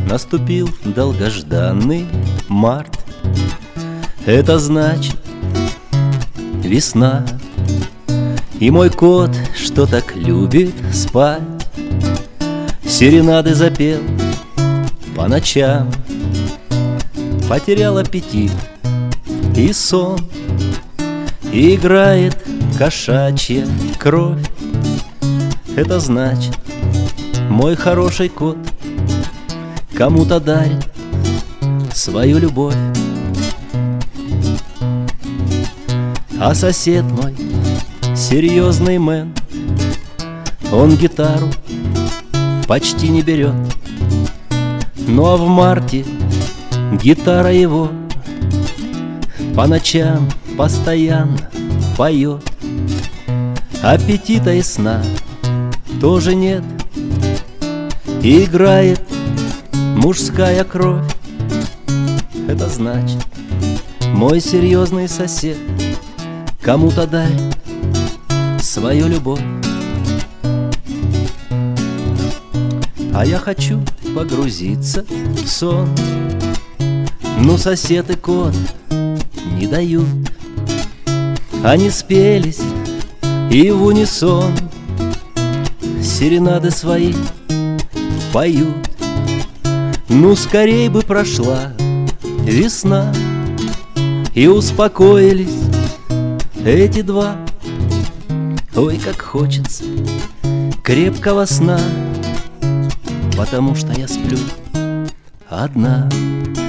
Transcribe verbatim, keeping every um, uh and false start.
наступил долгожданный март. Это значит весна. И мой кот, что так любит спать, серенады запел по ночам. Потерял аппетит и сон, и играет кошачья кровь. Это значит, мой хороший кот кому-то дарит свою любовь. А сосед мой серьезный мэн, он гитару почти не берет. Ну а в марте гитара его по ночам постоянно поет. Аппетита и сна тоже нет, и играет мужская кровь. Это значит, мой серьезный сосед кому-то дарит свою любовь. А я хочу погрузиться в сон, но сосед и кот не дают. Они спелись и в унисон серенады свои поют. Ну, скорей бы прошла весна, и успокоились эти два. Ой, как хочется крепкого сна, потому что я сплю одна.